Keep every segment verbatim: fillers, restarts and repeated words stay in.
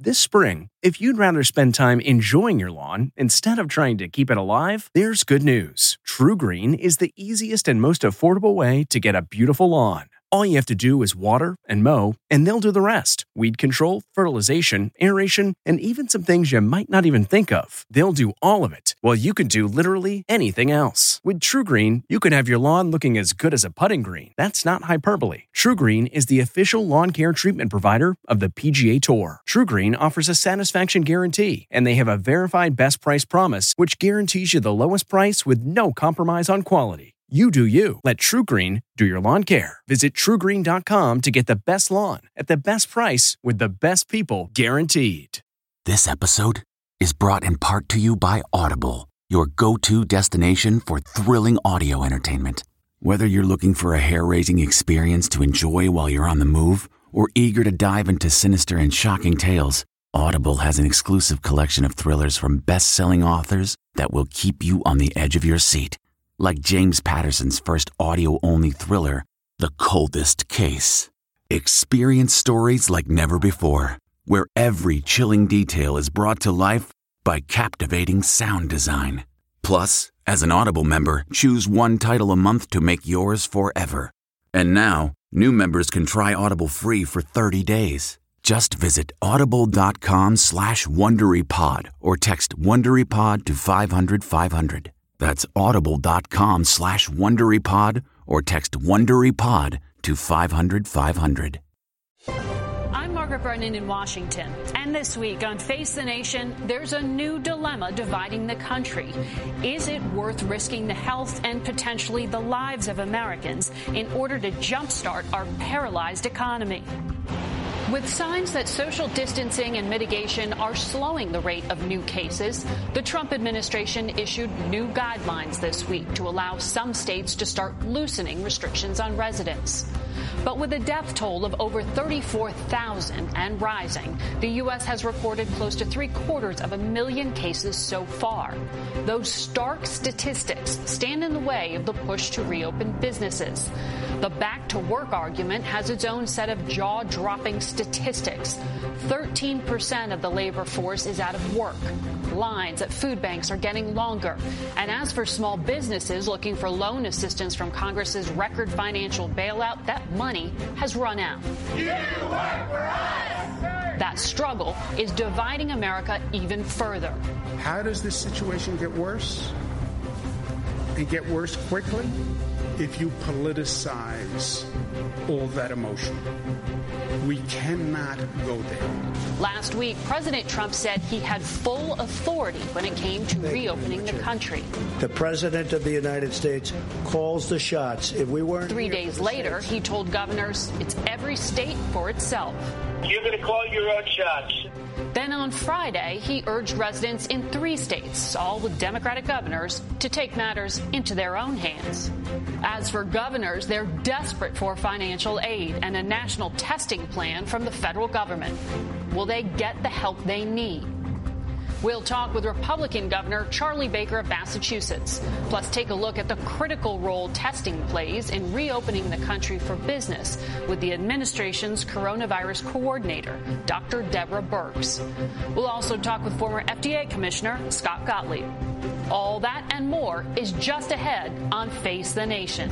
This spring, if you'd rather spend time enjoying your lawn instead of trying to keep it alive, there's good news. TruGreen is the easiest and most affordable way to get a beautiful lawn. All you have to do is water and mow, and they'll do the rest. Weed control, fertilization, aeration, and even some things you might not even think of. They'll do all of it, while you can do literally anything else. With TruGreen, you can have your lawn looking as good as a putting green. That's not hyperbole. TruGreen is the official lawn care treatment provider of the P G A Tour. TruGreen offers a satisfaction guarantee, and they have a verified best price promise, which guarantees you the lowest price with no compromise on quality. You do you. Let TruGreen do your lawn care. Visit True Green dot com to get the best lawn at the best price with the best people guaranteed. This episode is brought in part to you by Audible, your go-to destination for thrilling audio entertainment. Whether you're looking for a hair-raising experience to enjoy while you're on the move or eager to dive into sinister and shocking tales, Audible has an exclusive collection of thrillers from best-selling authors that will keep you on the edge of your seat. Like James Patterson's first audio-only thriller, The Coldest Case. Experience stories like never before, where every chilling detail is brought to life by captivating sound design. Plus, as an Audible member, choose one title a month to make yours forever. And now, new members can try Audible free for thirty days. Just visit audible.com slash WonderyPod or text WonderyPod to five hundred five hundred. That's audible.com slash WonderyPod or text WonderyPod to five hundred five hundred. I'm Margaret Brennan in Washington. And this week on Face the Nation, there's a new dilemma dividing the country. Is it worth risking the health and potentially the lives of Americans in order to jumpstart our paralyzed economy? With signs that social distancing and mitigation are slowing the rate of new cases, the Trump administration issued new guidelines this week to allow some states to start loosening restrictions on residents. But with a death toll of over thirty-four thousand and rising, the U S has reported close to three quarters of a million cases so far. Those stark statistics stand in the way of the push to reopen businesses. The back to work argument has its own set of jaw-dropping statistics. thirteen percent of the labor force is out of work. Lines at food banks are getting longer. And as for small businesses looking for loan assistance from Congress's record financial bailout, that money has run out. You work for us! That struggle is dividing America even further. How does this situation get worse? And get worse quickly? If you politicize all that emotion. We cannot go there. Last week, President Trump said he had full authority when it came to reopening the country. The President of the United States calls the shots. If we weren't Three days later, he told governors it's every state for itself. You're going to call your own shots. Then on Friday, he urged residents in three states, all with Democratic governors, to take matters into their own hands. As for governors, they're desperate for financial aid and a national testing plan from the federal government. Will they get the help they need? We'll talk with Republican Governor Charlie Baker of Massachusetts. Plus, take a look at the critical role testing plays in reopening the country for business with the administration's coronavirus coordinator, Doctor Deborah Birx. We'll also talk with former F D A Commissioner Scott Gottlieb. All that and more is just ahead on Face the Nation.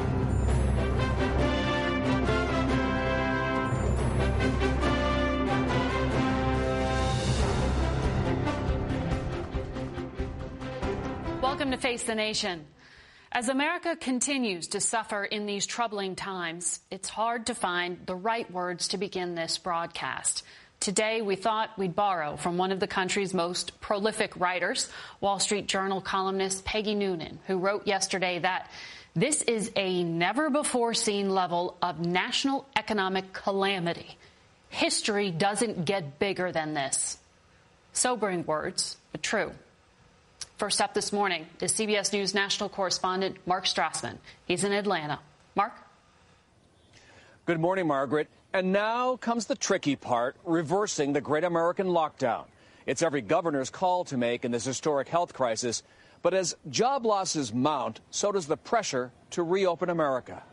Welcome to Face the Nation. As America continues to suffer in these troubling times, it's hard to find the right words to begin this broadcast. Today, we thought we'd borrow from one of the country's most prolific writers, Wall Street Journal columnist Peggy Noonan, who wrote yesterday that this is a never-before-seen level of national economic calamity. History doesn't get bigger than this. Sobering words, but true. First up this morning is C B S News national correspondent Mark Strassman. He's in Atlanta. Mark? Good morning, Margaret. And now comes the tricky part, reversing the great American lockdown. It's every governor's call to make in this historic health crisis. But as job losses mount, so does the pressure to reopen America.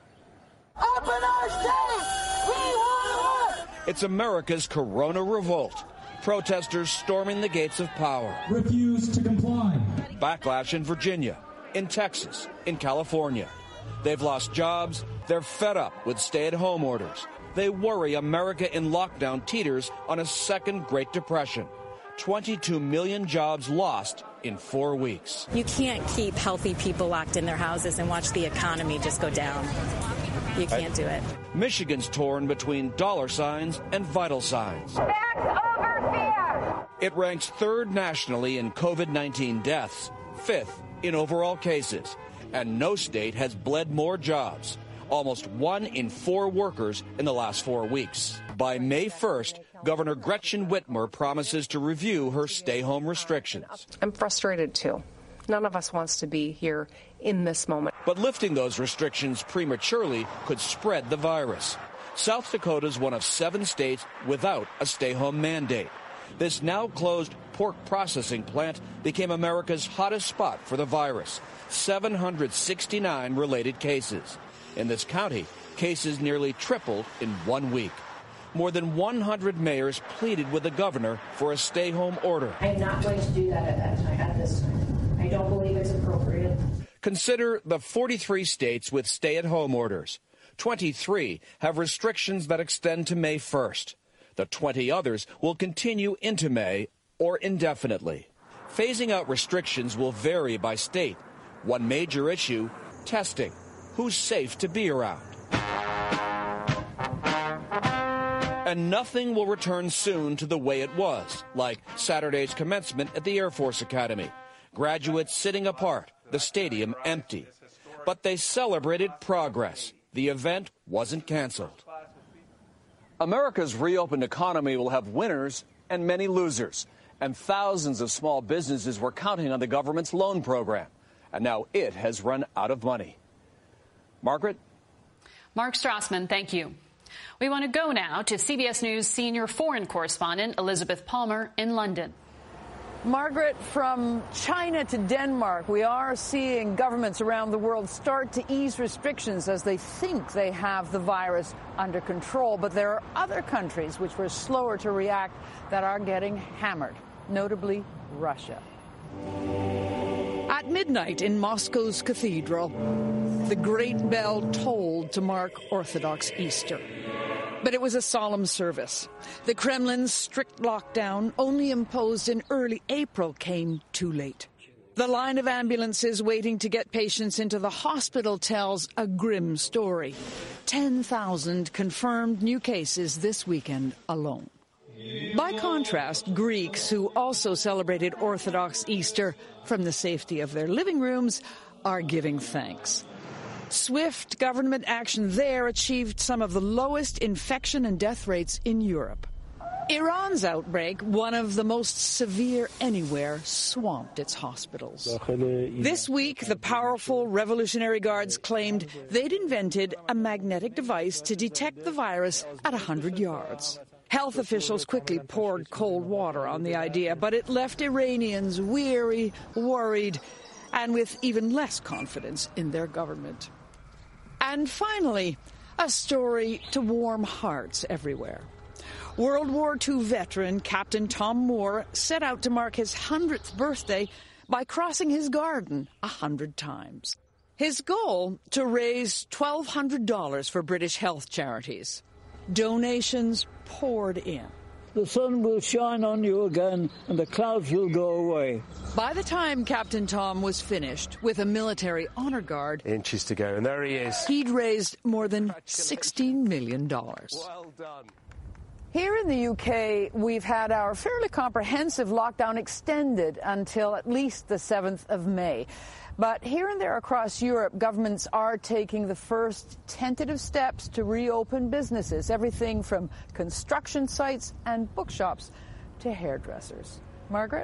Open our state! We want to work! It's America's Corona Revolt. protesters storming the gates of power. Refuse to comply. Backlash in Virginia, in Texas, in California. They've lost jobs. They're fed up with stay-at-home orders. They worry America in lockdown teeters on a second Great Depression. twenty-two million jobs lost in four weeks. You can't keep healthy people locked in their houses and watch the economy just go down. You can't do it. Michigan's torn between dollar signs and vital signs. Facts over fear. It ranks third nationally in COVID nineteen deaths, fifth in overall cases, and no state has bled more jobs. Almost one in four workers in the last four weeks. By May first, Governor Gretchen Whitmer promises to review her stay-home restrictions. I'm frustrated, too. None of us wants to be here in this moment. But lifting those restrictions prematurely could spread the virus. South Dakota is one of seven states without a stay-home mandate. This now-closed pork processing plant became America's hottest spot for the virus. seven hundred sixty-nine related cases. In this county, cases nearly tripled in one week. More than one hundred mayors pleaded with the governor for a stay-home order. I'm not going to do that at that time, at this time. I don't believe it's appropriate. Consider the forty-three states with stay-at-home orders. twenty-three have restrictions that extend to May first. The twenty others will continue into May or indefinitely. Phasing out restrictions will vary by state. One major issue, testing. Who's safe to be around? And nothing will return soon to the way it was, like Saturday's commencement at the Air Force Academy. Graduates sitting apart, the stadium empty. But they celebrated progress. The event wasn't canceled. America's reopened economy will have winners and many losers. And thousands of small businesses were counting on the government's loan program. And now it has run out of money. Margaret? Mark Strassman, thank you. We want to go now to C B S News senior foreign correspondent Elizabeth Palmer in London. Margaret, from China to Denmark, we are seeing governments around the world start to ease restrictions as they think they have the virus under control. But there are other countries which were slower to react that are getting hammered, notably Russia. At midnight in Moscow's cathedral, the great bell tolled to mark Orthodox Easter. But it was a solemn service. The Kremlin's strict lockdown, only imposed in early April, came too late. The line of ambulances waiting to get patients into the hospital tells a grim story. ten thousand confirmed new cases this weekend alone. By contrast, Greeks, who also celebrated Orthodox Easter from the safety of their living rooms, are giving thanks. Swift government action there achieved some of the lowest infection and death rates in Europe. Iran's outbreak, one of the most severe anywhere, swamped its hospitals. This week, the powerful Revolutionary Guards claimed they'd invented a magnetic device to detect the virus at one hundred yards. Health officials quickly poured cold water on the idea, but it left Iranians weary, worried, and with even less confidence in their government. And finally, a story to warm hearts everywhere. World War Two veteran Captain Tom Moore set out to mark his hundredth birthday by crossing his garden a hundred times. His goal, to raise twelve hundred dollars for British health charities. Donations poured in. The sun will shine on you again and the clouds will go away. By the time Captain Tom was finished with a military honor guard, inches to go, and there he is. He'd raised more than sixteen million dollars. Well done. Here in the U K, we've had our fairly comprehensive lockdown extended until at least the seventh of May. But here and there across Europe, governments are taking the first tentative steps to reopen businesses, everything from construction sites and bookshops to hairdressers. Margaret?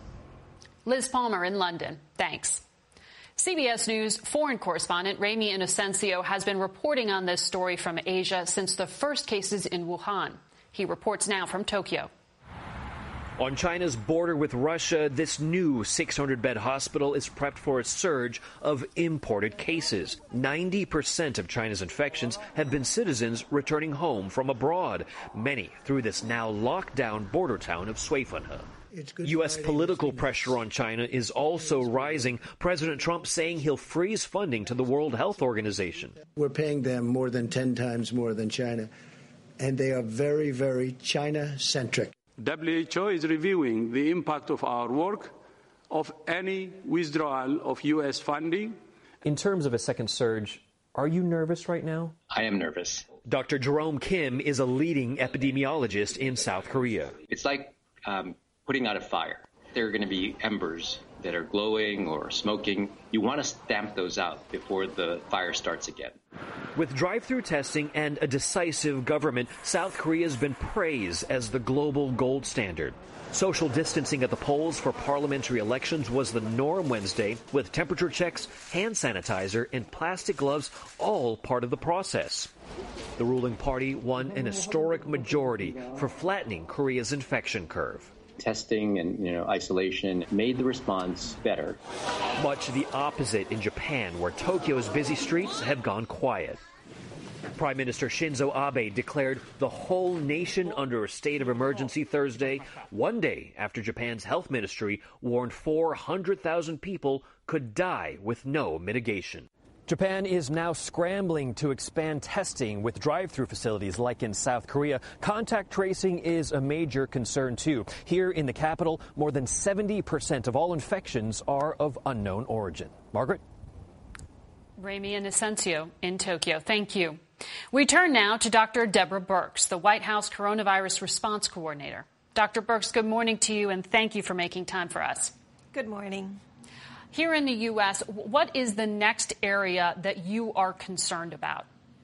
Liz Palmer in London. Thanks. C B S News foreign correspondent Ramy Inocencio has been reporting on this story from Asia since the first cases in Wuhan. He reports now from Tokyo. On China's border with Russia, this new six hundred bed hospital is prepped for a surge of imported cases. ninety percent of China's infections have been citizens returning home from abroad, many through this now locked-down border town of Suifenhe. U S political pressure on China is also rising. President Trump saying he'll freeze funding to the World Health Organization. We're paying them more than ten times more than China, and they are very, very China-centric. W H O is reviewing the impact of our work, of any withdrawal of U S funding. In terms of a second surge, are you nervous right now? I am nervous. Doctor Jerome Kim is a leading epidemiologist in South Korea. It's like um, putting out a fire. There are going to be embers that are glowing or smoking. You want to stamp those out before the fire starts again. With drive-through testing and a decisive government, South Korea has been praised as the global gold standard. Social distancing at the polls for parliamentary elections was the norm Wednesday, with temperature checks, hand sanitizer, and plastic gloves all part of the process. The ruling party won an historic majority for flattening Korea's infection curve. Testing and, you know, isolation made the response better. Much the opposite in Japan, where Tokyo's busy streets have gone quiet. Prime Minister Shinzo Abe declared the whole nation under a state of emergency Thursday, one day after Japan's health ministry warned four hundred thousand people could die with no mitigation. Japan is now scrambling to expand testing with drive-through facilities like in South Korea. Contact tracing is a major concern, too. Here in the capital, more than seventy percent of all infections are of unknown origin. Margaret? Ramy Inocencio in Tokyo. Thank you. We turn now to Doctor Deborah Birx, the White House Coronavirus Response Coordinator. Doctor Birx, good morning to you, and thank you for making time for us. Good morning. Here in the U S, what is the next area that you are concerned about?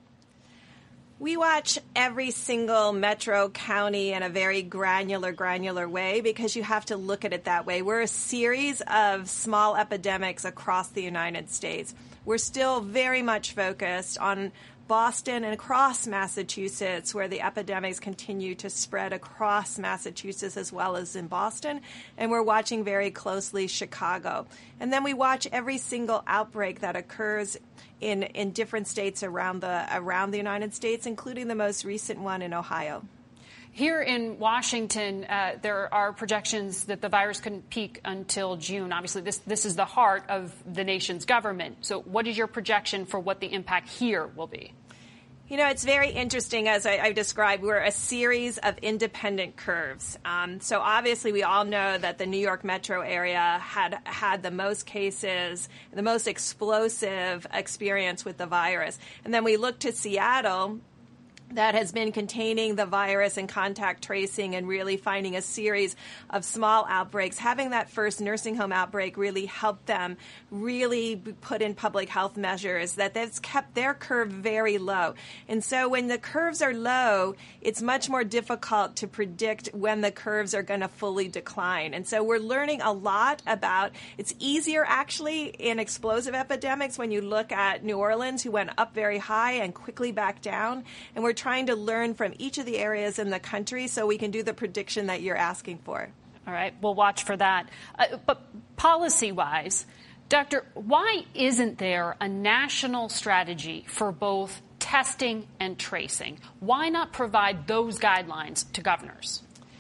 We watch every single metro county in a very granular, granular way because you have to look at it that way. We're a series of small epidemics across the United States. We're still very much focused on Boston and across Massachusetts, where the epidemics continue to spread across Massachusetts as well as in Boston. And we're watching very closely Chicago. And then we watch every single outbreak that occurs in, in different states around the, around the United States, including the most recent one in Ohio. Here in Washington, uh, there are projections that the virus couldn't peak until June. Obviously, this, this is the heart of the nation's government. So what is your projection for what the impact here will be? You know, it's very interesting, as I, I described, we're a series of independent curves. Um, so obviously, we all know that the New York metro area had had the most cases, the most explosive experience with the virus. And then we look to Seattle, that has been containing the virus and contact tracing and really finding a series of small outbreaks. Having that first nursing home outbreak really helped them really put in public health measures that that's kept their curve very low. And so when the curves are low, it's much more difficult to predict when the curves are going to fully decline. And so we're learning a lot about, it's easier actually in explosive epidemics when you look at New Orleans, who went up very high and quickly back down. And we're trying to learn from each of the areas in the country so we can do the prediction that you're asking for. All right, we'll watch for that. Uh, but policy-wise, Doctor, why isn't there a national strategy for both testing and tracing? Why not provide those guidelines to governors?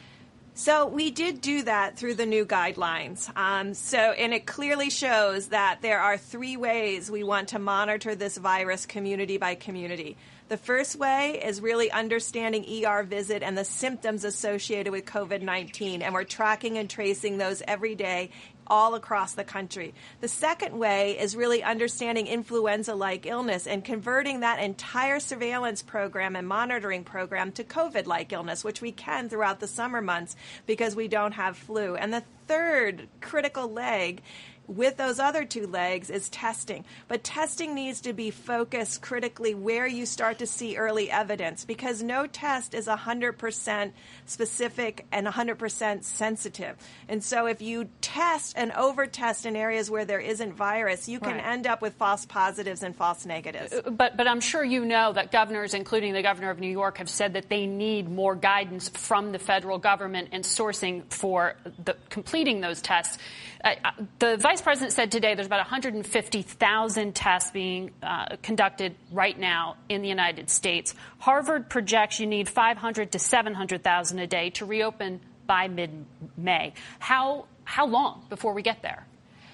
So we did do that through the new guidelines. Um, so, and it clearly shows that there are three ways we want to monitor this virus community by community. The first way is really understanding E R visit and the symptoms associated with COVID nineteen, and we're tracking and tracing those every day all across the country. The second way is really understanding influenza-like illness and converting that entire surveillance program and monitoring program to COVID-like illness, which we can throughout the summer months because we don't have flu. And the third critical leg with those other two legs is testing. But testing needs to be focused critically where you start to see early evidence, because no test is one hundred percent specific and one hundred percent sensitive. And so if you test and over-test in areas where there isn't virus, you can right. end up with false positives and false negatives. But, but I'm sure you know that governors, including the governor of New York, have said that they need more guidance from the federal government in sourcing for the, completing those tests. Uh, the vice president said today there's about one hundred fifty thousand tests being uh, conducted right now in the United States. Harvard projects you need five hundred to seven hundred thousand a day to reopen by mid-May. How how long before we get there?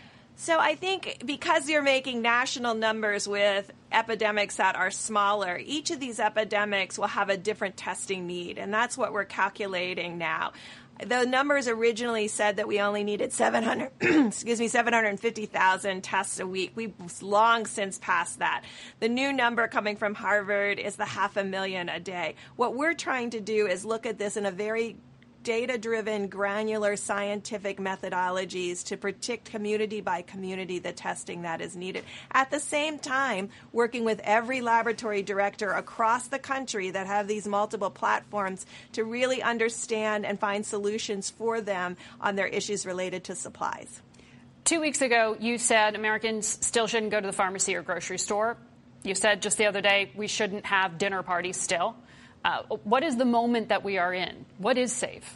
So I think because you're making national numbers with epidemics that are smaller, each of these epidemics will have a different testing need, and that's what we're calculating now. The numbers originally said that we only needed seven hundred, excuse me, seven hundred fifty thousand tests a week. We've long since passed that. The new number coming from Harvard is the half a million a day. What we're trying to do is look at this in a very data-driven, granular, scientific methodologies to predict community by community the testing that is needed. At the same time, working with every laboratory director across the country that have these multiple platforms to really understand and find solutions for them on their issues related to supplies. Two weeks ago, you said Americans still shouldn't go to the pharmacy or grocery store. You said just the other day we shouldn't have dinner parties still. Uh, what is the moment that we are in? What is safe?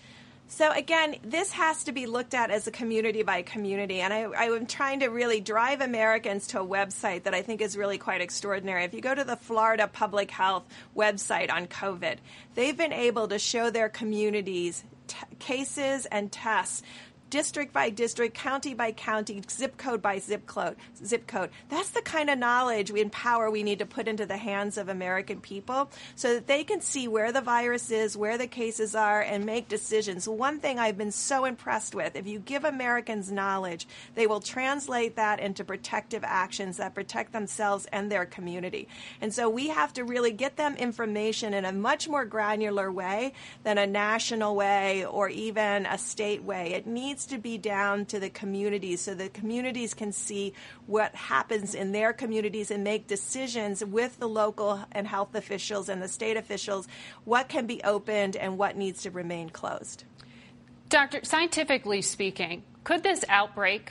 So again, this has to be looked at as a community by community. And I, I am trying to really drive Americans to a website that I think is really quite extraordinary. If you go to the Florida Public Health website on COVID, they've been able to show their communities t- cases and tests district by district, county by county, zip code by zip code. Zip code. That's the kind of knowledge and power we need to put into the hands of American people so that they can see where the virus is, where the cases are, and make decisions. One thing I've been so impressed with, if you give Americans knowledge, they will translate that into protective actions that protect themselves and their community. And so we have to really get them information in a much more granular way than a national way or even a state way. It needs to be down to the communities so the communities can see what happens in their communities and make decisions with the local and health officials and the state officials, what can be opened and what needs to remain closed. Doctor, scientifically speaking, could this outbreak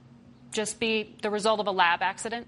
just be the result of a lab accident?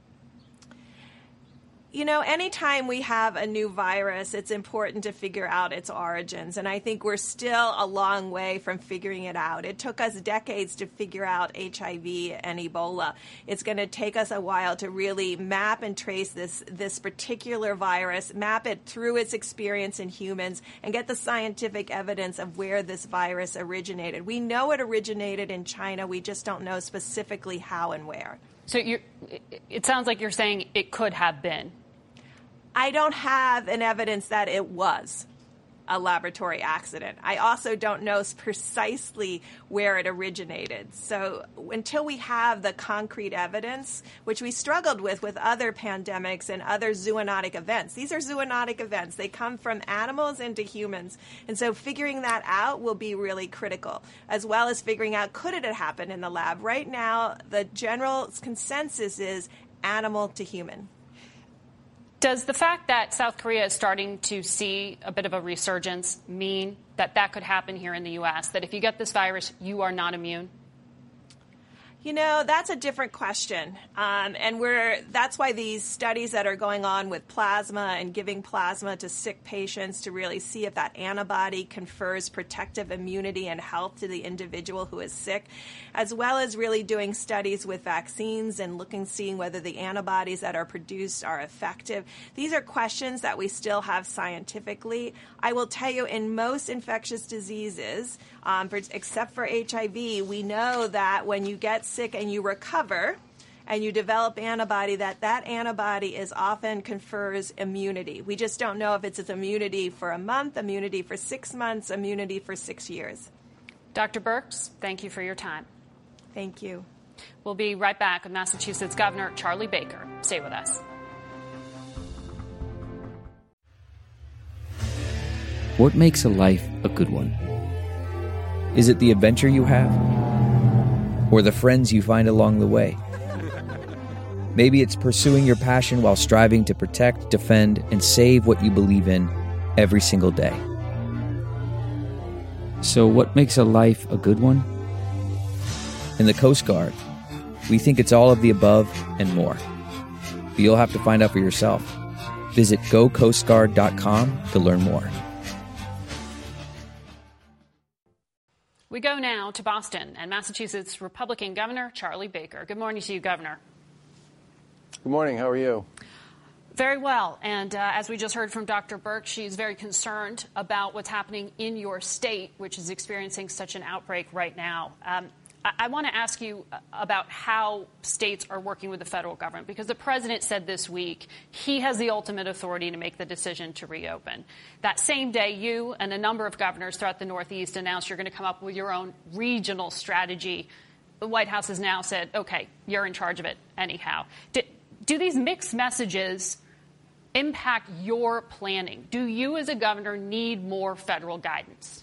You know, anytime we have a new virus, it's important to figure out its origins. And I think we're still a long way from figuring it out. It took us decades to figure out H I V and Ebola. It's going to take us a while to really map and trace this, this particular virus, map it through its experience in humans, and get the scientific evidence of where this virus originated. We know it originated in China. We just don't know specifically how and where. So you're, it sounds like you're saying it could have been. I don't have an evidence that it was a laboratory accident. I also don't know precisely where it originated. So until we have the concrete evidence, which we struggled with with other pandemics and other zoonotic events, these are zoonotic events. They come from animals into humans. And so figuring that out will be really critical, as well as figuring out could it have happened in the lab. Right now, the general consensus is animal to human. Does the fact that South Korea is starting to see a bit of a resurgence mean that that could happen here in the U S, that if you get this virus, you are not immune? You know, that's a different question. Um, and we're that's why these studies that are going on with plasma and giving plasma to sick patients to really see if that antibody confers protective immunity and health to the individual who is sick, as well as really doing studies with vaccines and looking, seeing whether the antibodies that are produced are effective. These are questions that we still have scientifically. I will tell you, in most infectious diseases, um, for, except for H I V, we know that when you get sick and you recover and you develop antibody, that that antibody is often confers immunity. We just don't know if it's, it's immunity for a month, immunity for six months, immunity for six years. Doctor Birx, thank you for your time. Thank you. We'll be right back with Massachusetts Governor Charlie Baker. Stay with us. What makes a life a good one? Is it the adventure you have? Or the friends you find along the way? Maybe it's pursuing your passion while striving to protect, defend, and save what you believe in every single day. So what makes a life a good one? In the Coast Guard, we think it's all of the above and more. But you'll have to find out for yourself. Visit go coast guard dot com to learn more. We go now to Boston and Massachusetts Republican Governor Charlie Baker. Good morning to you, Governor. Good morning. How are you? Very well. And uh, as we just heard from Doctor Birx, she's very concerned about what's happening in your state, which is experiencing such an outbreak right now. Um, I, I want to ask you about how states are working with the federal government, because the president said this week he has the ultimate authority to make the decision to reopen. That same day, you and a number of governors throughout the Northeast announced you're going to come up with your own regional strategy. The White House has now said, OK, you're in charge of it anyhow. Did, Do these mixed messages impact your planning? Do you as a governor need more federal guidance?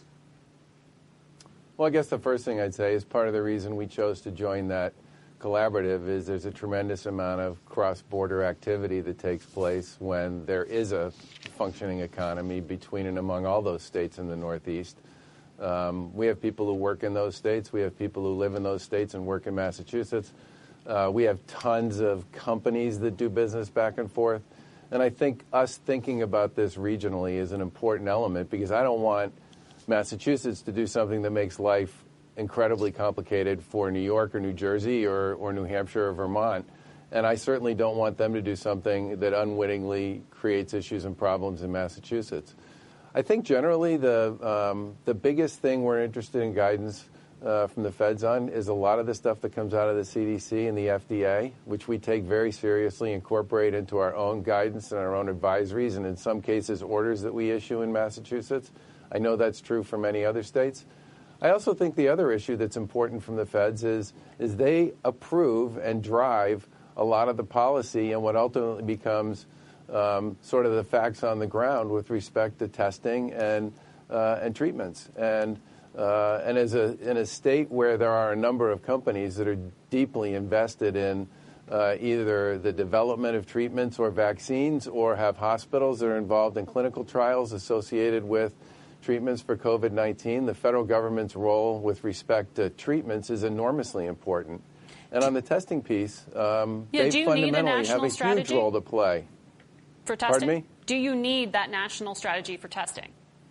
Well, I guess the first thing I'd say is part of the reason we chose to join that collaborative is there's a tremendous amount of cross-border activity that takes place when there is a functioning economy between and among all those states in the Northeast. Um, we have people who work in those states. We have people who live in those states and work in Massachusetts. Uh, we have tons of companies that do business back and forth. And I think us thinking about this regionally is an important element, because I don't want Massachusetts to do something that makes life incredibly complicated for New York or New Jersey or, or New Hampshire or Vermont. And I certainly don't want them to do something that unwittingly creates issues and problems in Massachusetts. I think generally the, um, the biggest thing we're interested in guidance Uh, from the feds on is a lot of the stuff that comes out of the C D C and the F D A, which we take very seriously, incorporate into our own guidance and our own advisories, and in some cases orders that we issue in Massachusetts. I know that's true for many other states. I also think the other issue that's important from the feds is, is they approve and drive a lot of the policy and what ultimately becomes um, sort of the facts on the ground with respect to testing and, uh, and treatments. And Uh, and as a, in a state where there are a number of companies that are deeply invested in uh, either the development of treatments or vaccines, or have hospitals that are involved in clinical trials associated with treatments for COVID nineteen, the federal government's role with respect to treatments is enormously important. And on the testing piece, um, yeah, they fundamentally have a huge role to play. For testing? Pardon me? Do you need that national strategy for testing?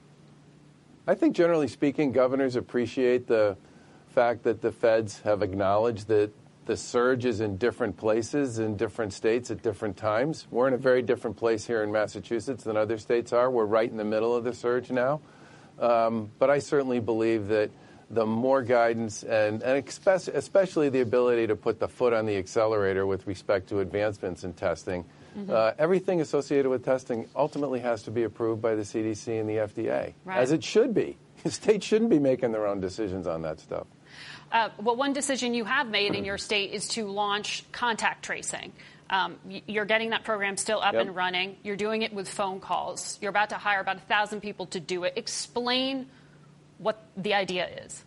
I think generally speaking, governors appreciate the fact that the feds have acknowledged that the surge is in different places in different states at different times. We're in a very different place here in Massachusetts than other states are. We're right in the middle of the surge now. Um, but I certainly believe that the more guidance and, and especially the ability to put the foot on the accelerator with respect to advancements in testing, Mm-hmm. Uh, everything associated with testing ultimately has to be approved by the C D C and the F D A, right. As it should be. States shouldn't be making their own decisions on that stuff. Uh, well, one decision you have made in your state is to launch contact tracing. Um, you're getting that program still up yep. and running. You're doing it with phone calls. You're about to hire about a thousand people to do it. Explain what the idea is.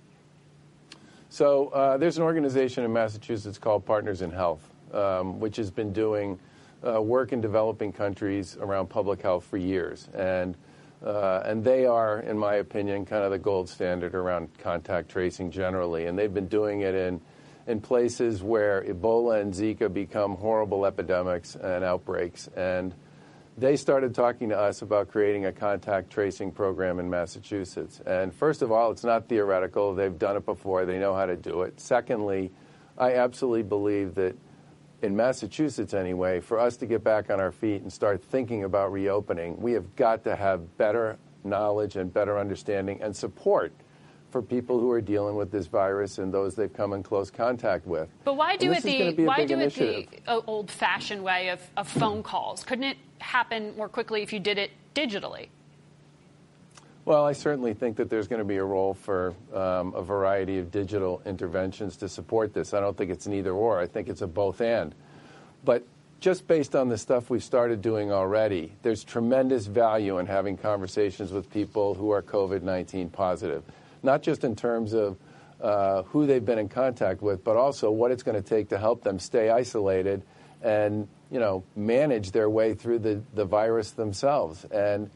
So uh, there's an organization in Massachusetts called Partners in Health, um, which has been doing Uh, work in developing countries around public health for years. And uh, and they are, in my opinion, kind of the gold standard around contact tracing generally. And they've been doing it in, in places where Ebola and Zika become horrible epidemics and outbreaks. And they started talking to us about creating a contact tracing program in Massachusetts. And first of all, it's not theoretical. They've done it before. They know how to do it. Secondly, I absolutely believe that in Massachusetts anyway, for us to get back on our feet and start thinking about reopening, we have got to have better knowledge and better understanding and support for people who are dealing with this virus and those they've come in close contact with. But why do it the why do it initiative. the old-fashioned way of, of phone calls? Couldn't it happen more quickly if you did it digitally? Well, I certainly think that there's going to be a role for um, a variety of digital interventions to support this. I don't think it's an either or. I think it's a both and. But just based on the stuff we've started doing already, there's tremendous value in having conversations with people who are COVID nineteen positive, not just in terms of uh, who they've been in contact with, but also what it's going to take to help them stay isolated and, you know, manage their way through the, the virus themselves. And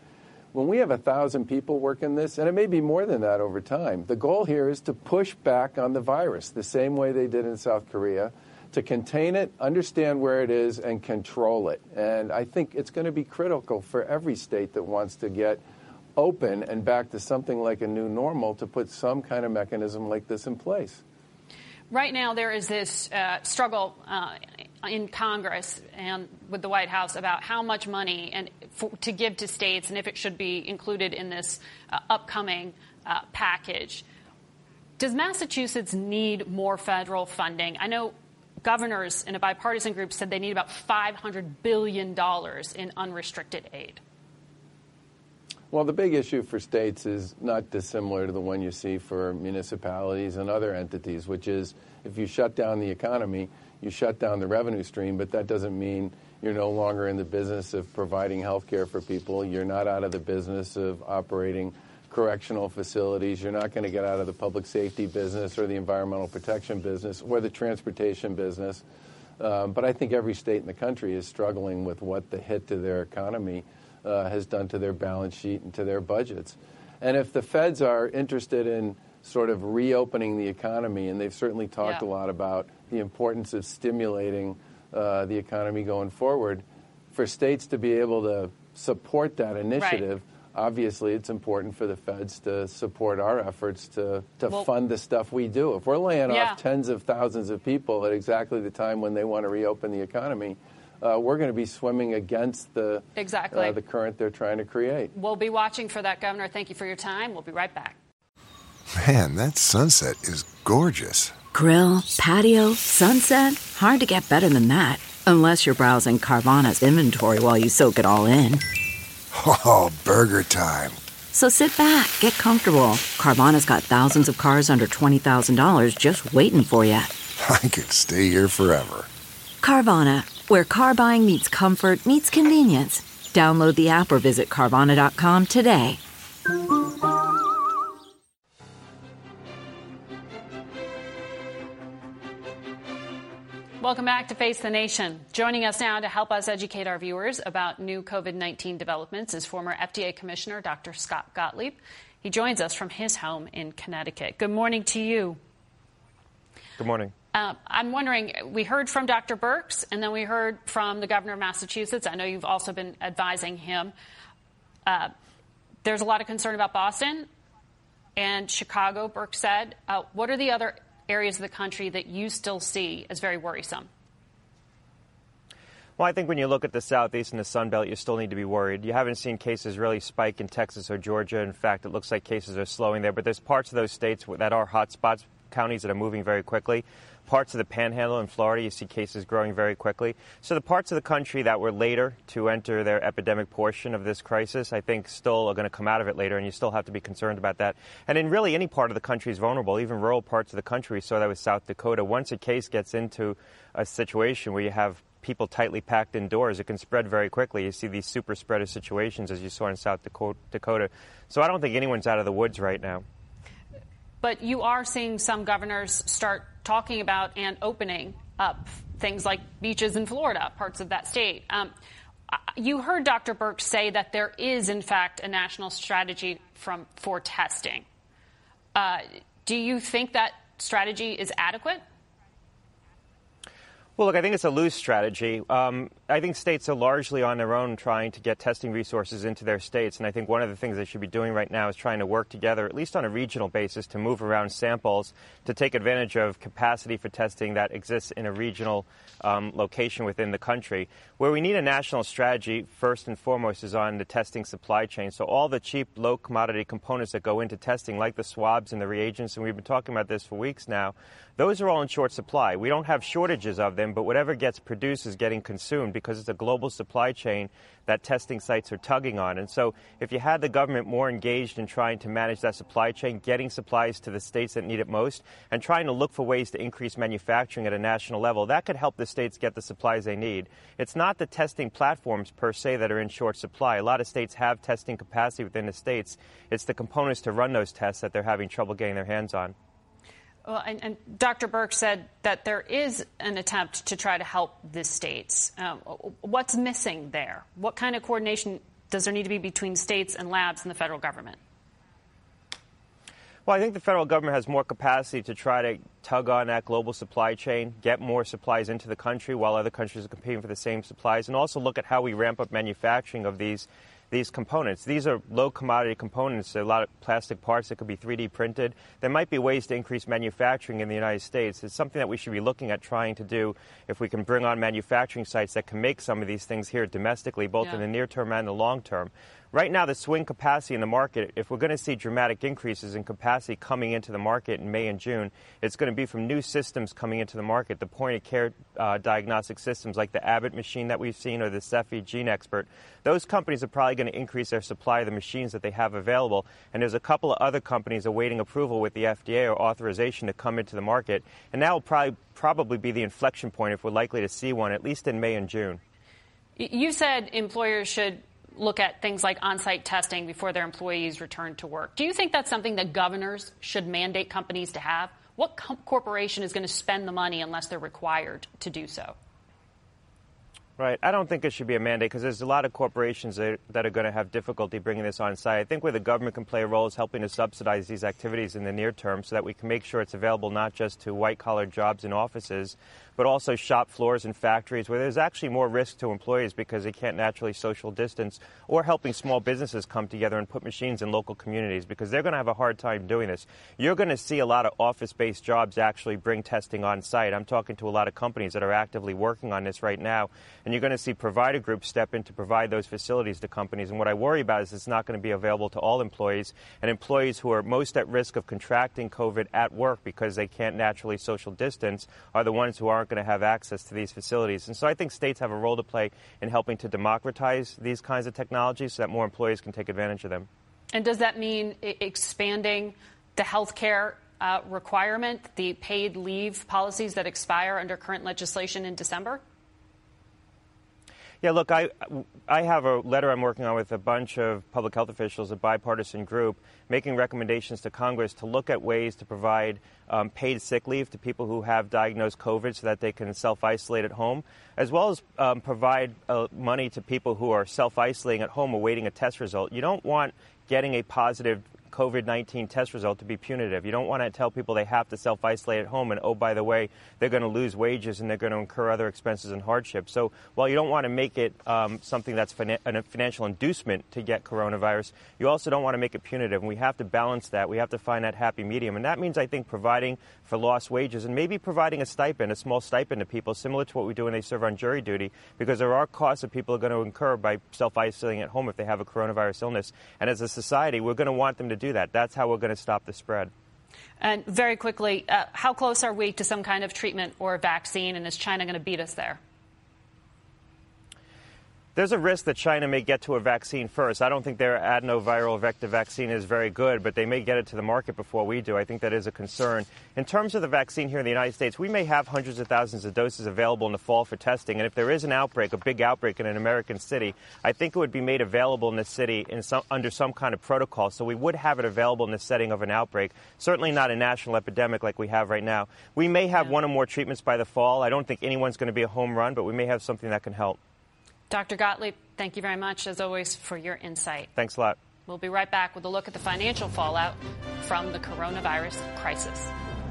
When we have a thousand people working this, and it may be more than that over time, the goal here is to push back on the virus the same way they did in South Korea, to contain it, understand where it is, and control it. And I think it's going to be critical for every state that wants to get open and back to something like a new normal to put some kind of mechanism like this in place. Right now, there is this uh, struggle uh, in Congress and with the White House about how much money and for, to give to states and if it should be included in this uh, upcoming uh, package. Does Massachusetts need more federal funding? I know governors in a bipartisan group said they need about five hundred billion dollars in unrestricted aid. Well, the big issue for states is not dissimilar to the one you see for municipalities and other entities, which is if you shut down the economy, you shut down the revenue stream, but that doesn't mean you're no longer in the business of providing health care for people. You're not out of the business of operating correctional facilities. You're not going to get out of the public safety business or the environmental protection business or the transportation business. Um, but I think every state in the country is struggling with what the hit to their economy uh, has done to their balance sheet and to their budgets. And if the feds are interested in sort of reopening the economy, and they've certainly talked yeah. a lot about the importance of stimulating uh, the economy going forward, for states to be able to support that initiative, right. obviously it's important for the feds to support our efforts to, to well, fund the stuff we do. If we're laying yeah. off tens of thousands of people at exactly the time when they want to reopen the economy, Uh, we're going to be swimming against the exactly. uh, the current they're trying to create. We'll be watching for that, Governor. Thank you for your time. We'll be right back. Man, that sunset is gorgeous. Grill, patio, sunset. Hard to get better than that. Unless you're browsing Carvana's inventory while you soak it all in. Oh, burger time. So sit back, get comfortable. Carvana's got thousands of cars under twenty thousand dollars just waiting for you. I could stay here forever. Carvana, where car buying meets comfort, meets convenience. Download the app or visit Carvana dot com today. Welcome back to Face the Nation. Joining us now to help us educate our viewers about new COVID nineteen developments is former F D A Commissioner Doctor Scott Gottlieb. He joins us from his home in Connecticut. Good morning to you. Good morning. Uh, I'm wondering, we heard from Doctor Birx, and then we heard from the governor of Massachusetts. I know you've also been advising him. Uh, there's a lot of concern about Boston and Chicago, Birx said. Uh, what are the other areas of the country that you still see as very worrisome? Well, I think when you look at the Southeast and the Sun Belt, you still need to be worried. You haven't seen cases really spike in Texas or Georgia. In fact, it looks like cases are slowing there. But there's parts of those states that are hot spots, counties that are moving very quickly. Parts of the Panhandle in Florida, you see cases growing very quickly. So the parts of the country that were later to enter their epidemic portion of this crisis, I think still are going to come out of it later, and you still have to be concerned about that. And in really any part of the country is vulnerable, even rural parts of the country. We saw that with South Dakota. Once a case gets into a situation where you have people tightly packed indoors, it can spread very quickly. You see these super spreader situations, as you saw in South Dakota. So I don't think anyone's out of the woods right now. But you are seeing some governors start talking about and opening up things like beaches in Florida, parts of that state. Um, you heard Doctor Birx say that there is, in fact, a national strategy from for testing. Uh, do you think that strategy is adequate? Well, look, I think it's a loose strategy. Um, I think states are largely on their own trying to get testing resources into their states. And I think one of the things they should be doing right now is trying to work together, at least on a regional basis, to move around samples, to take advantage of capacity for testing that exists in a regional um, location within the country. Where we need a national strategy, first and foremost, is on the testing supply chain. So all the cheap, low commodity components that go into testing, like the swabs and the reagents, and we've been talking about this for weeks now, those are all in short supply. We don't have shortages of them, but whatever gets produced is getting consumed because it's a global supply chain that testing sites are tugging on. And so if you had the government more engaged in trying to manage that supply chain, getting supplies to the states that need it most, and trying to look for ways to increase manufacturing at a national level, that could help the states get the supplies they need. It's not the testing platforms per se that are in short supply. A lot of states have testing capacity within the states. It's the components to run those tests that they're having trouble getting their hands on. Well, and, and Doctor Birx said that there is an attempt to try to help the states. Um, what's missing there? What kind of coordination does there need to be between states and labs and the federal government? Well, I think the federal government has more capacity to try to tug on that global supply chain, get more supplies into the country while other countries are competing for the same supplies, and also look at how we ramp up manufacturing of these these components. These are low commodity components, a lot of plastic parts that could be three D printed. There might be ways to increase manufacturing in the United States. It's something that we should be looking at trying to do if we can bring on manufacturing sites that can make some of these things here domestically, both yeah. in the near term and the long term. Right now, the swing capacity in the market, if we're going to see dramatic increases in capacity coming into the market in May and June, it's going to be from new systems coming into the market, the point-of-care uh, diagnostic systems like the Abbott machine that we've seen or the Cepheid GeneXpert. Those companies are probably going to increase their supply of the machines that they have available, and there's a couple of other companies awaiting approval with the F D A or authorization to come into the market, and that will probably, probably be the inflection point if we're likely to see one, at least in May and June. You said employers should look at things like on-site testing before their employees return to work. Do you think that's something that governors should mandate companies to have? What co- corporation is going to spend the money unless they're required to do so? Right. I don't think it should be a mandate because there's a lot of corporations that, that are going to have difficulty bringing this on site. I think where the government can play a role is helping to subsidize these activities in the near term so that we can make sure it's available not just to white-collar jobs in offices, but also shop floors and factories where there's actually more risk to employees because they can't naturally social distance, or helping small businesses come together and put machines in local communities because they're going to have a hard time doing this. You're going to see a lot of office-based jobs actually bring testing on site. I'm talking to a lot of companies that are actively working on this right now, and you're going to see provider groups step in to provide those facilities to companies. And what I worry about is it's not going to be available to all employees, and employees who are most at risk of contracting COVID at work because they can't naturally social distance are the ones who aren't going to have access to these facilities. And so I think states have a role to play in helping to democratize these kinds of technologies so that more employees can take advantage of them. And does that mean expanding the health care uh, requirement, the paid leave policies that expire under current legislation in December? Yeah, look, I, I have a letter I'm working on with a bunch of public health officials, a bipartisan group, making recommendations to Congress to look at ways to provide um, paid sick leave to people who have diagnosed COVID so that they can self-isolate at home, as well as um, provide uh, money to people who are self-isolating at home awaiting a test result. You don't want getting a positive COVID nineteen test result to be punitive. You don't want to tell people they have to self-isolate at home and, oh, by the way, they're going to lose wages and they're going to incur other expenses and hardship. So while you don't want to make it um, something that's fina- a financial inducement to get coronavirus, you also don't want to make it punitive. And we have to balance that. We have to find that happy medium. And that means, I think, providing for lost wages and maybe providing a stipend, a small stipend to people, similar to what we do when they serve on jury duty, because there are costs that people are going to incur by self-isolating at home if they have a coronavirus illness. And as a society, we're going to want them to do that. That's how we're going to stop the spread. And very quickly, uh, how close are we to some kind of treatment or vaccine, and is China going to beat us there? There's a risk that China may get to a vaccine first. I don't think their adenoviral vector vaccine is very good, but they may get it to the market before we do. I think that is a concern. In terms of the vaccine here in the United States, we may have hundreds of thousands of doses available in the fall for testing. And if there is an outbreak, a big outbreak in an American city, I think it would be made available in the city in some, under some kind of protocol. So we would have it available in the setting of an outbreak. Certainly not a national epidemic like we have right now. We may have one or more treatments by the fall. I don't think anyone's going to be a home run, but we may have something that can help. Doctor Gottlieb, thank you very much, as always, for your insight. Thanks a lot. We'll be right back with a look at the financial fallout from the coronavirus crisis.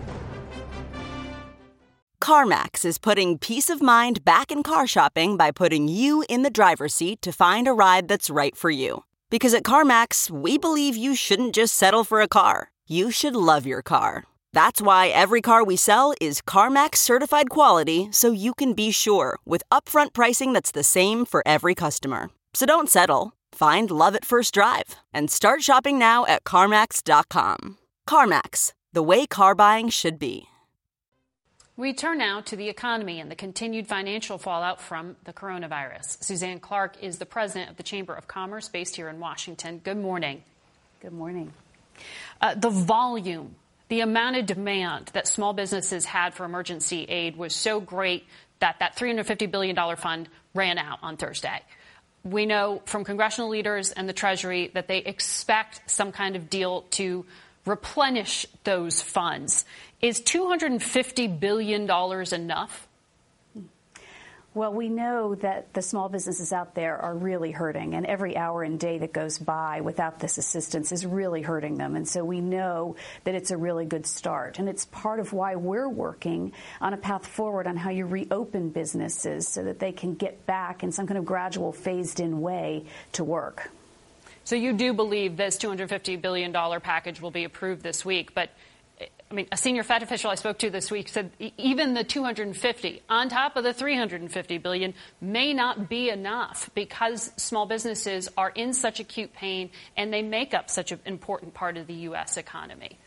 CarMax is putting peace of mind back in car shopping by putting you in the driver's seat to find a ride that's right for you. Because at CarMax, we believe you shouldn't just settle for a car. You should love your car. That's why every car we sell is CarMax certified quality, so you can be sure with upfront pricing that's the same for every customer. So don't settle. Find love at first drive and start shopping now at CarMax dot com. CarMax, the way car buying should be. We turn now to the economy and the continued financial fallout from the coronavirus. Suzanne Clark is the president of the Chamber of Commerce based here in Washington. Good morning. Good morning. Uh, the volume The amount of demand that small businesses had for emergency aid was so great that that three hundred fifty billion dollars fund ran out on Thursday. We know from congressional leaders and the Treasury that they expect some kind of deal to replenish those funds. Is two hundred fifty billion dollars enough? Well, we know that the small businesses out there are really hurting, and every hour and day that goes by without this assistance is really hurting them. And so we know that it's a really good start. And it's part of why we're working on a path forward on how you reopen businesses so that they can get back in some kind of gradual, phased-in way to work. So you do believe this two hundred fifty billion dollars package will be approved this week, but I mean, a senior Fed official I spoke to this week said even the two hundred fifty on top of the three hundred fifty billion may not be enough because small businesses are in such acute pain and they make up such an important part of the U S economy.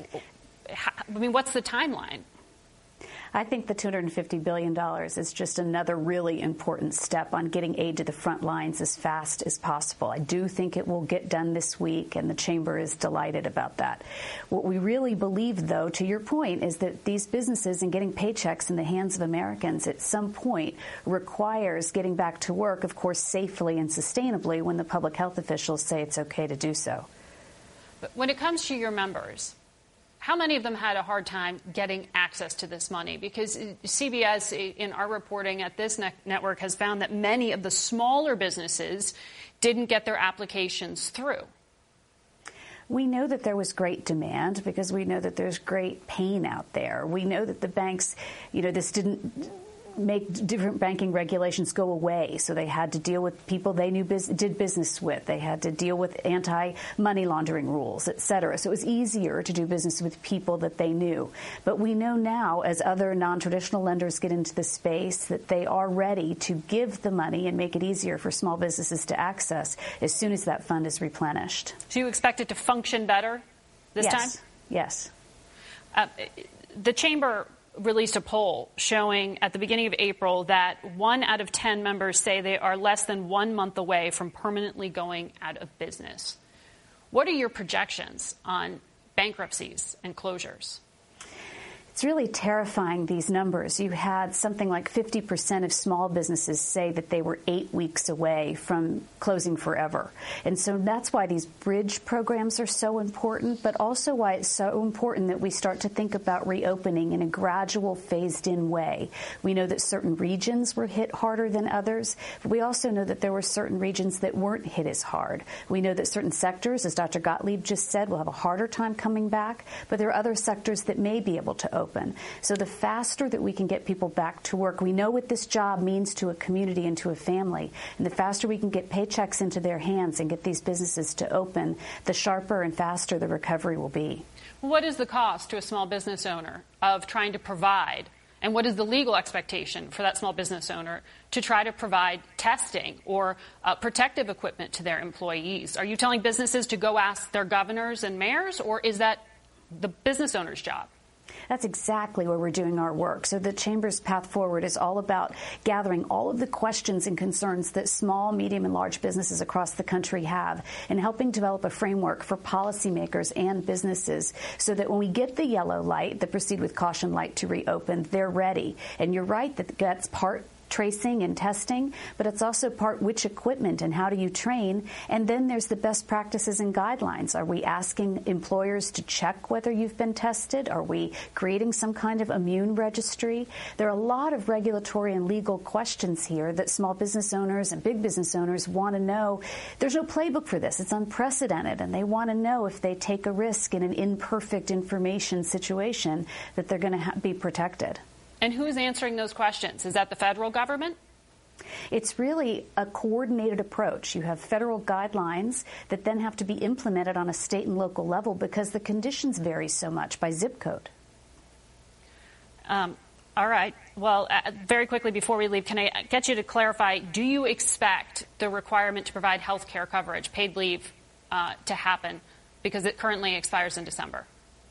I mean, what's the timeline? I think the two hundred fifty billion dollars is just another really important step on getting aid to the front lines as fast as possible. I do think it will get done this week, and the Chamber is delighted about that. What we really believe, though, to your point, is that these businesses and getting paychecks in the hands of Americans at some point requires getting back to work, of course, safely and sustainably when the public health officials say it's okay to do so. But when it comes to your members, how many of them had a hard time getting access to this money? Because C B S, in our reporting at this ne- network, has found that many of the smaller businesses didn't get their applications through. We know that there was great demand because we know that there's great pain out there. We know that the banks, you know, this didn't make different banking regulations go away. So they had to deal with people they knew bus- did business with. They had to deal with anti-money laundering rules, et cetera. So it was easier to do business with people that they knew. But we know now, as other non-traditional lenders get into the space, that they are ready to give the money and make it easier for small businesses to access as soon as that fund is replenished. Do you expect it to function better this yes. time? Yes. Uh, the Chamber released a poll showing at the beginning of April that one out of ten members say they are less than one month away from permanently going out of business. What are your projections on bankruptcies and closures? It's really terrifying, these numbers. You had something like fifty percent of small businesses say that they were eight weeks away from closing forever. And so that's why these bridge programs are so important, but also why it's so important that we start to think about reopening in a gradual, phased-in way. We know that certain regions were hit harder than others, but we also know that there were certain regions that weren't hit as hard. We know that certain sectors, as Doctor Gottlieb just said, will have a harder time coming back, but there are other sectors that may be able to open. So the faster that we can get people back to work, we know what this job means to a community and to a family. And the faster we can get paychecks into their hands and get these businesses to open, the sharper and faster the recovery will be. What is the cost to a small business owner of trying to provide, and what is the legal expectation for that small business owner to try to provide testing or uh, protective equipment to their employees? Are you telling businesses to go ask their governors and mayors, or is that the business owner's job? That's exactly where we're doing our work. So the Chamber's path forward is all about gathering all of the questions and concerns that small, medium, and large businesses across the country have and helping develop a framework for policymakers and businesses so that when we get the yellow light, the proceed with caution light to reopen, they're ready. And you're right that that's part tracing and testing, but it's also part which equipment and how do you train. And then there's the best practices and guidelines. Are we asking employers to check whether you've been tested? Are we creating some kind of immune registry? There are a lot of regulatory and legal questions here that small business owners and big business owners want to know. There's no playbook for this. It's unprecedented, and they want to know if they take a risk in an imperfect information situation that they're going to ha- be protected. And who is answering those questions? Is that the federal government? It's really a coordinated approach. You have federal guidelines that then have to be implemented on a state and local level because the conditions vary so much by zip code. Um, all right. Well, uh, very quickly before we leave, can I get you to clarify, do you expect the requirement to provide health care coverage, paid leave, uh, to happen because it currently expires in December?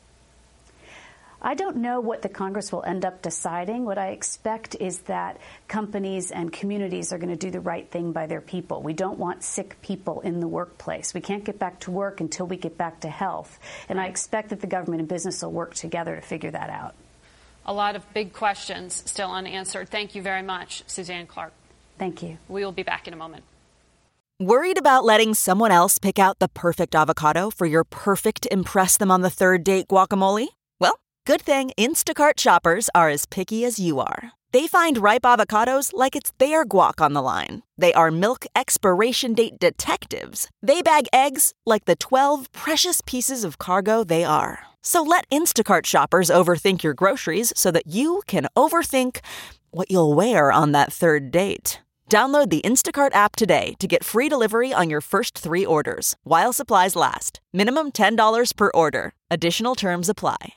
I don't know what the Congress will end up deciding. What I expect is that companies and communities are going to do the right thing by their people. We don't want sick people in the workplace. We can't get back to work until we get back to health. And I expect that the government and business will work together to figure that out. A lot of big questions still unanswered. Thank you very much, Suzanne Clark. Thank you. We will be back in a moment. Worried about letting someone else pick out the perfect avocado for your perfect impress them on the third date guacamole? Well, good thing Instacart shoppers are as picky as you are. They find ripe avocados like it's their guac on the line. They are milk expiration date detectives. They bag eggs like the twelve precious pieces of cargo they are. So let Instacart shoppers overthink your groceries so that you can overthink what you'll wear on that third date. Download the Instacart app today to get free delivery on your first three orders, while supplies last. Minimum ten dollars per order. Additional terms apply.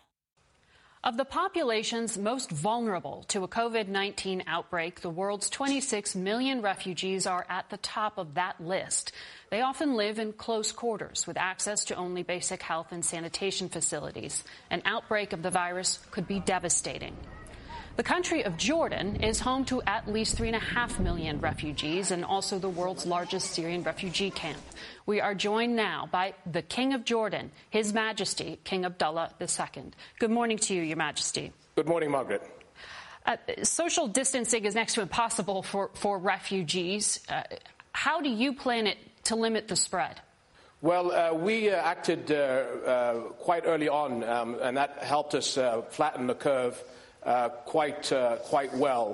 Of the populations most vulnerable to a COVID nineteen outbreak, the world's twenty-six million refugees are at the top of that list. They often live in close quarters with access to only basic health and sanitation facilities. An outbreak of the virus could be devastating. The country of Jordan is home to at least three and a half million refugees and also the world's largest Syrian refugee camp. We are joined now by the King of Jordan, His Majesty, King Abdullah the Second. Good morning to you, Your Majesty. Good morning, Margaret. Uh, social distancing is next to impossible for, for refugees. Uh, how do you plan it to limit the spread? Well, uh, we uh, acted uh, uh, quite early on, um, and that helped us uh, flatten the curve Uh, quite uh, quite well,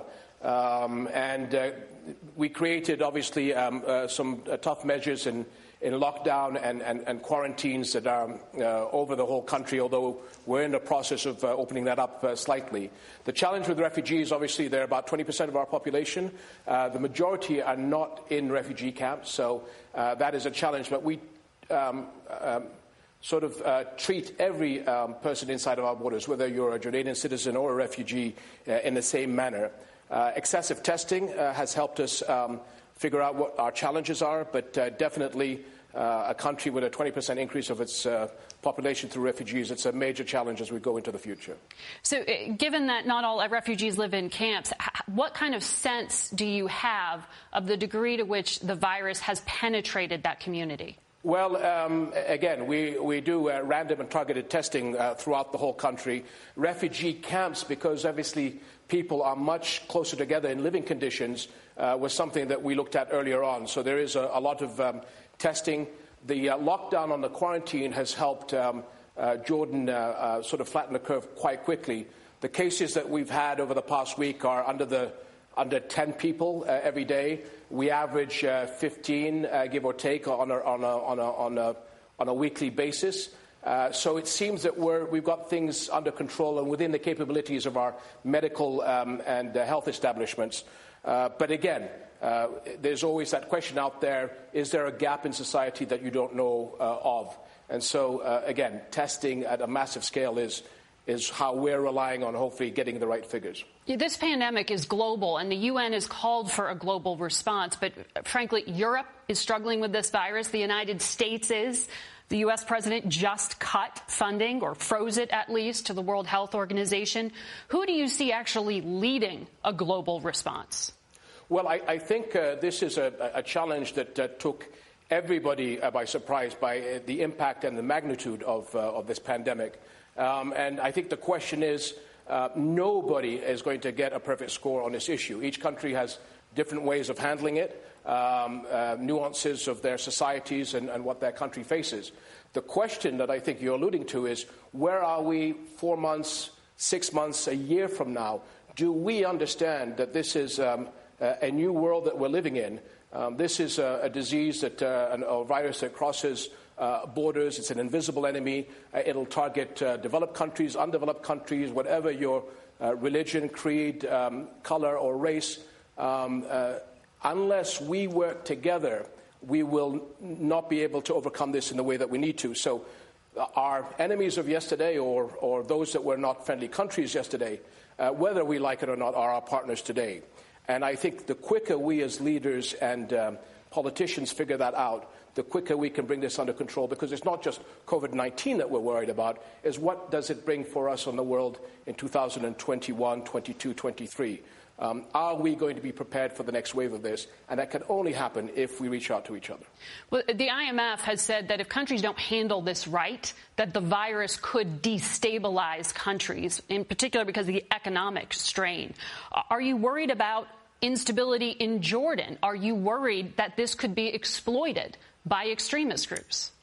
um, and uh, we created obviously um, uh, some uh, tough measures in, in lockdown and, and, and quarantines that are uh, over the whole country, although we're in the process of uh, opening that up uh, slightly. The challenge with refugees, obviously, they're about twenty percent of our population. Uh, the majority are not in refugee camps, so uh, that is a challenge, but we um, um, sort of uh, treat every um, person inside of our borders, whether you're a Jordanian citizen or a refugee, uh, in the same manner. Uh, excessive testing uh, has helped us um, figure out what our challenges are, but uh, definitely uh, a country with a twenty percent increase of its uh, population through refugees, it's a major challenge as we go into the future. So uh, given that not all refugees live in camps, what kind of sense do you have of the degree to which the virus has penetrated that community? Well, um, again, we, we do uh, random and targeted testing uh, throughout the whole country. Refugee camps, because obviously people are much closer together in living conditions, uh, was something that we looked at earlier on. So there is a, a lot of um, testing. The uh, lockdown on the quarantine has helped um, uh, Jordan uh, uh, sort of flatten the curve quite quickly. The cases that we've had over the past week are under the under ten people uh, every day. We average uh, fifteen, uh, give or take, on a, on a, on a, on a, on a weekly basis. Uh, so it seems that we're, we've got things under control and within the capabilities of our medical um, and uh, health establishments. Uh, but again, uh, there's always that question out there, is there a gap in society that you don't know uh, of? And so, uh, again, testing at a massive scale is is how we're relying on hopefully getting the right figures. This pandemic is global, and the U N has called for a global response. But frankly, Europe is struggling with this virus. The United States is. The U S president just cut funding, or froze it at least, to the World Health Organization. Who do you see actually leading a global response? Well, I, I think uh, this is a, a challenge that uh, took everybody uh, by surprise by uh, the impact and the magnitude of, uh, of this pandemic. Um, and I think the question is, uh, nobody is going to get a perfect score on this issue. Each country has different ways of handling it, um, uh, nuances of their societies and, and what their country faces. The question that I think you're alluding to is, where are we four months, six months, a year from now? Do we understand that this is um, a new world that we're living in? Um, this is a, a disease, that uh, an, a virus that crosses Uh, borders. It's an invisible enemy. Uh, it'll target uh, developed countries, undeveloped countries, whatever your uh, religion, creed, um, color, or race. Um, uh, unless we work together, we will not be able to overcome this in the way that we need to. So uh, our enemies of yesterday, or, or those that were not friendly countries yesterday, uh, whether we like it or not, are our partners today. And I think the quicker we as leaders and um, politicians figure that out, the quicker we can bring this under control, because it's not just COVID nineteen that we're worried about, is what does it bring for us on the world in two thousand twenty-one, twenty-two, twenty-three? Um, are we going to be prepared for the next wave of this? And that can only happen if we reach out to each other. Well, the I M F has said that if countries don't handle this right, that the virus could destabilize countries, in particular because of the economic strain. Are you worried about instability in Jordan? Are you worried that this could be exploited by extremist groups?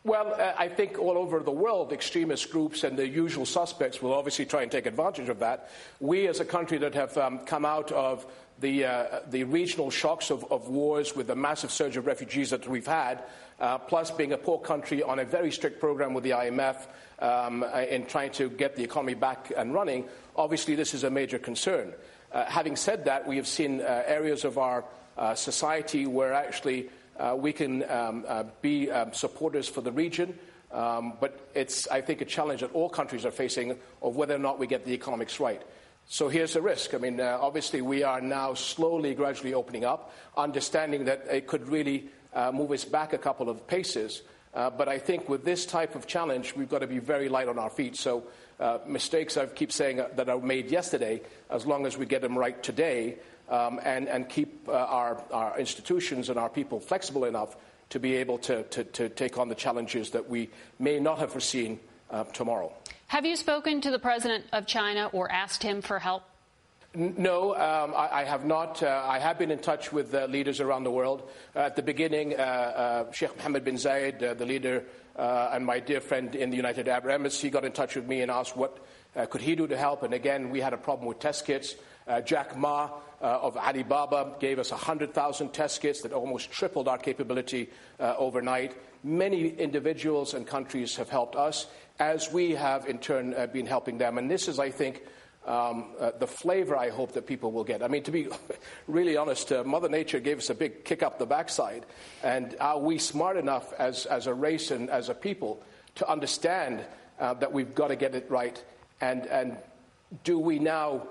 Well, uh, I think all over the world, extremist groups and the usual suspects will obviously try and take advantage of that. We, as a country that have um, come out of the, uh, the regional shocks of, of wars with the massive surge of refugees that we've had, uh, plus being a poor country on a very strict program with the I M F um, in trying to get the economy back and running, obviously this is a major concern. Uh, having said that, we have seen uh, areas of our uh, society where actually Uh, we can um, uh, be um, supporters for the region, um, but it's, I think, a challenge that all countries are facing of whether or not we get the economics right. So here's a risk. I mean, uh, obviously, we are now slowly, gradually opening up, understanding that it could really uh, move us back a couple of paces. Uh, but I think with this type of challenge, we've got to be very light on our feet. So uh, mistakes, I keep saying, uh, that are made yesterday, as long as we get them right today, Um, and, and keep uh, our, our institutions and our people flexible enough to be able to, to, to take on the challenges that we may not have foreseen uh, tomorrow. Have you spoken to the president of China or asked him for help? No, um, I, I have not. Uh, I have been in touch with uh, leaders around the world. Uh, at the beginning, uh, uh, Sheikh Mohammed bin Zayed, uh, the leader uh, and my dear friend in the United Arab Emirates, he got in touch with me and asked what uh, could he do to help. And again, we had a problem with test kits. Uh, Jack Ma uh, of Alibaba gave us one hundred thousand test kits that almost tripled our capability uh, overnight. Many individuals and countries have helped us, as we have in turn uh, been helping them. And this is, I think, um, uh, the flavor I hope that people will get. I mean, to be really honest, uh, Mother Nature gave us a big kick up the backside. And are we smart enough as, as a race and as a people to understand uh, that we've got to get it right? And, and do we now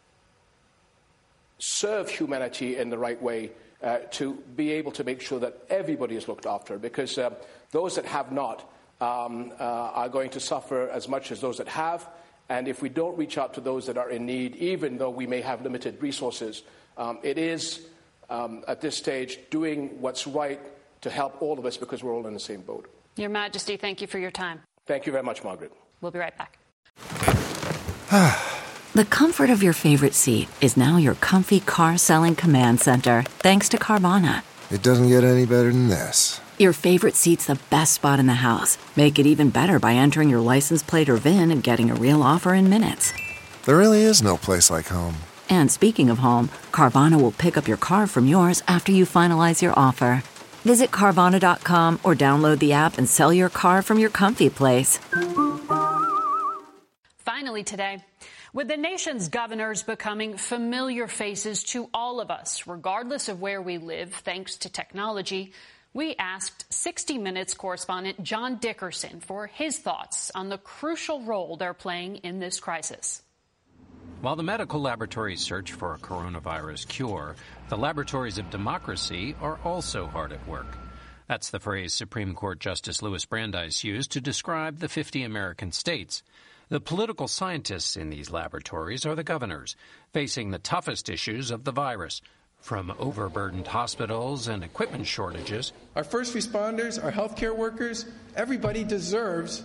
serve humanity in the right way uh, to be able to make sure that everybody is looked after? Because uh, those that have not um, uh, are going to suffer as much as those that have. And if we don't reach out to those that are in need, even though we may have limited resources, um, it is, um, at this stage, doing what's right to help all of us, because we're all in the same boat. Your Majesty, thank you for your time. Thank you very much, Margaret. We'll be right back. The comfort of your favorite seat is now your comfy car-selling command center, thanks to Carvana. It doesn't get any better than this. Your favorite seat's the best spot in the house. Make it even better by entering your license plate or V I N and getting a real offer in minutes. There really is no place like home. And speaking of home, Carvana will pick up your car from yours after you finalize your offer. Visit Carvana dot com or download the app and sell your car from your comfy place. Finally today, with the nation's governors becoming familiar faces to all of us, regardless of where we live, thanks to technology, we asked sixty minutes correspondent John Dickerson for his thoughts on the crucial role they're playing in this crisis. While the medical laboratories search for a coronavirus cure, the laboratories of democracy are also hard at work. That's the phrase Supreme Court Justice Louis Brandeis used to describe the fifty American states. The political scientists in these laboratories are the governors, facing the toughest issues of the virus, from overburdened hospitals and equipment shortages. Our first responders, our healthcare workers, everybody deserves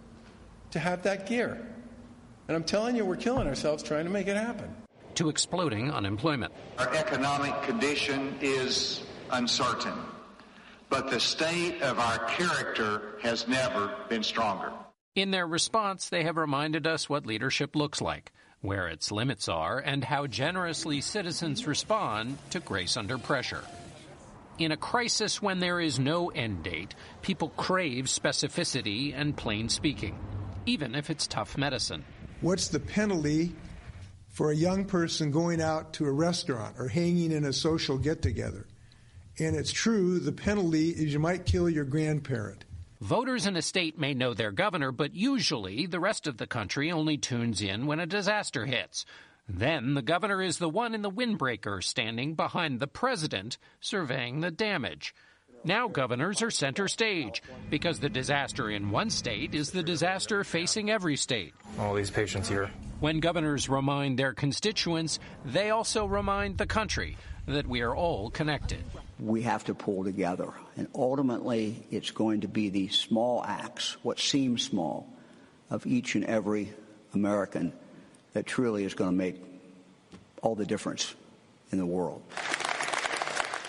to have that gear. And I'm telling you, we're killing ourselves trying to make it happen. To exploding unemployment. Our economic condition is uncertain, but the state of our character has never been stronger. In their response, they have reminded us what leadership looks like, where its limits are, and how generously citizens respond to grace under pressure. In a crisis when there is no end date, people crave specificity and plain speaking, even if it's tough medicine. What's the penalty for a young person going out to a restaurant or hanging in a social get-together? And it's true, the penalty is you might kill your grandparent. Voters in a state may know their governor, but usually the rest of the country only tunes in when a disaster hits. Then the governor is the one in the windbreaker standing behind the president, surveying the damage. Now governors are center stage because the disaster in one state is the disaster facing every state. All these patients here. When governors remind their constituents, they also remind the country that we are all connected. We have to pull together, and ultimately it's going to be these small acts, what seems small, of each and every American that truly is going to make all the difference in the world.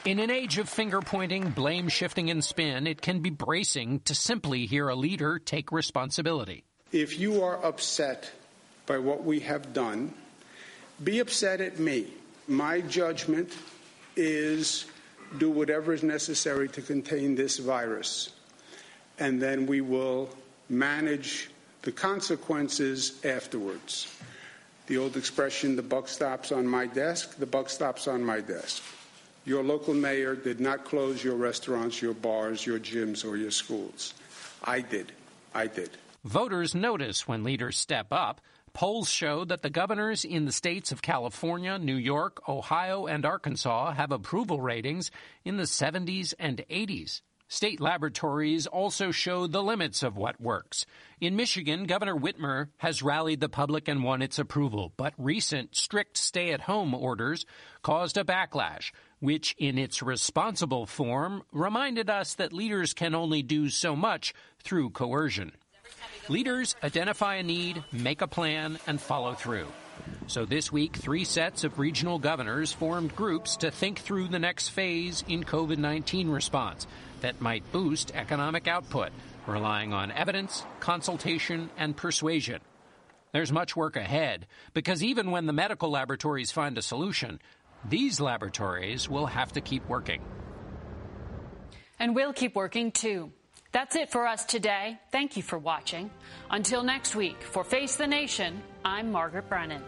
In an age of finger-pointing, blame-shifting, and spin, it can be bracing to simply hear a leader take responsibility. If you are upset by what we have done, be upset at me. My judgment is do whatever is necessary to contain this virus, and then we will manage the consequences afterwards. The old expression, the buck stops on my desk, the buck stops on my desk. Your local mayor did not close your restaurants, your bars, your gyms, or your schools. I did. I did. Voters notice when leaders step up. Polls show that the governors in the states of California, New York, Ohio, and Arkansas have approval ratings in the seventies and eighties. State laboratories also show the limits of what works. In Michigan, Governor Whitmer has rallied the public and won its approval, but recent strict stay-at-home orders caused a backlash, which in its responsible form reminded us that leaders can only do so much through coercion. Leaders identify a need, make a plan, and follow through. So this week, three sets of regional governors formed groups to think through the next phase in COVID nineteen response that might boost economic output, relying on evidence, consultation, and persuasion. There's much work ahead, because even when the medical laboratories find a solution, these laboratories will have to keep working. And we'll keep working, too. That's it for us today. Thank you for watching. Until next week, for Face the Nation, I'm Margaret Brennan.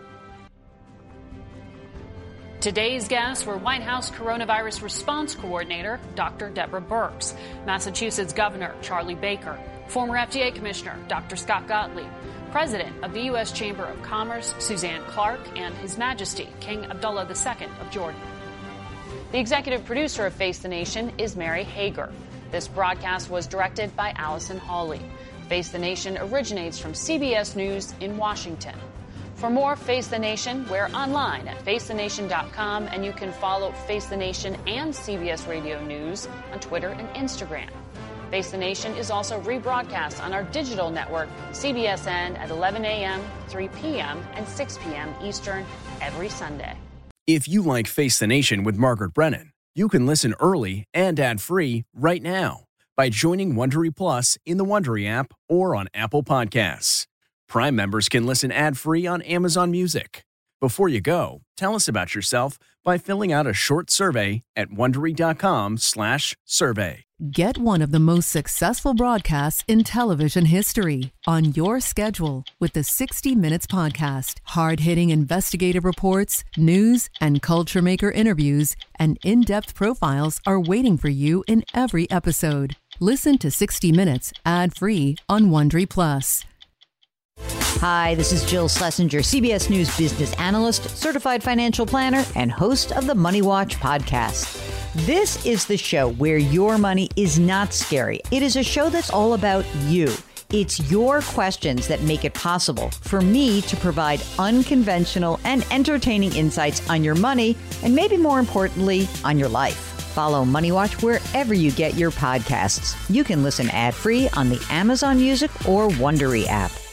Today's guests were White House Coronavirus Response Coordinator Doctor Deborah Birx, Massachusetts Governor Charlie Baker, former F D A Commissioner Doctor Scott Gottlieb, President of the U S Chamber of Commerce Suzanne Clark, and His Majesty King Abdullah the Second of Jordan. The executive producer of Face the Nation is Mary Hager. This broadcast was directed by Allison Hawley. Face the Nation originates from C B S News in Washington. For more Face the Nation, we're online at face the nation dot com, and you can follow Face the Nation and C B S Radio News on Twitter and Instagram. Face the Nation is also rebroadcast on our digital network, C B S N, at eleven a.m., three p.m., and six p.m. Eastern every Sunday. If you like Face the Nation with Margaret Brennan, you can listen early and ad-free right now by joining Wondery Plus in the Wondery app or on Apple Podcasts. Prime members can listen ad-free on Amazon Music. Before you go, tell us about yourself by filling out a short survey at Wondery.com slash survey. Get one of the most successful broadcasts in television history on your schedule with the sixty minutes Podcast. Hard-hitting investigative reports, news, and culture maker interviews, and in-depth profiles are waiting for you in every episode. Listen to sixty minutes ad-free on Wondery Plus. Hi, this is Jill Schlesinger, C B S News business analyst, certified financial planner, and host of the Money Watch podcast. This is the show where your money is not scary. It is a show that's all about you. It's your questions that make it possible for me to provide unconventional and entertaining insights on your money, and maybe more importantly, on your life. Follow Money Watch wherever you get your podcasts. You can listen ad-free on the Amazon Music or Wondery app.